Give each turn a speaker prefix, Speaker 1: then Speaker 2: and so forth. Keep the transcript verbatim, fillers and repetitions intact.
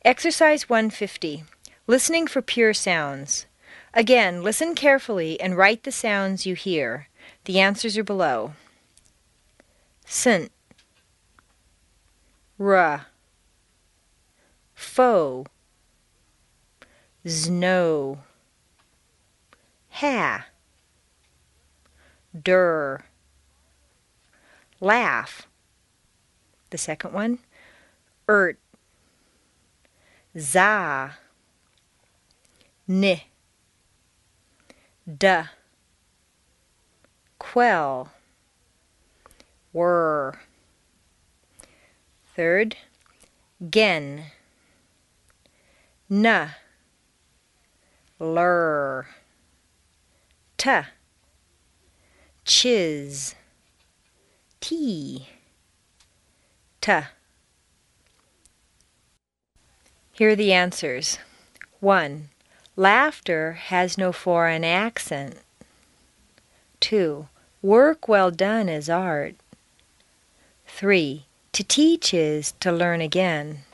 Speaker 1: Exercise one fifty. Listening for pure sounds. Again, listen carefully and write the sounds you hear. The answers are below. Snt, r, fo, zno, ha, dur, laugh. The second one, ert, za, n, d, quell, whir. Third, gen, n, lur, t, chiz, t, t. Here are the answers. one. Laughter has no foreign accent. two. Work well done is art. three. To teach is to learn again.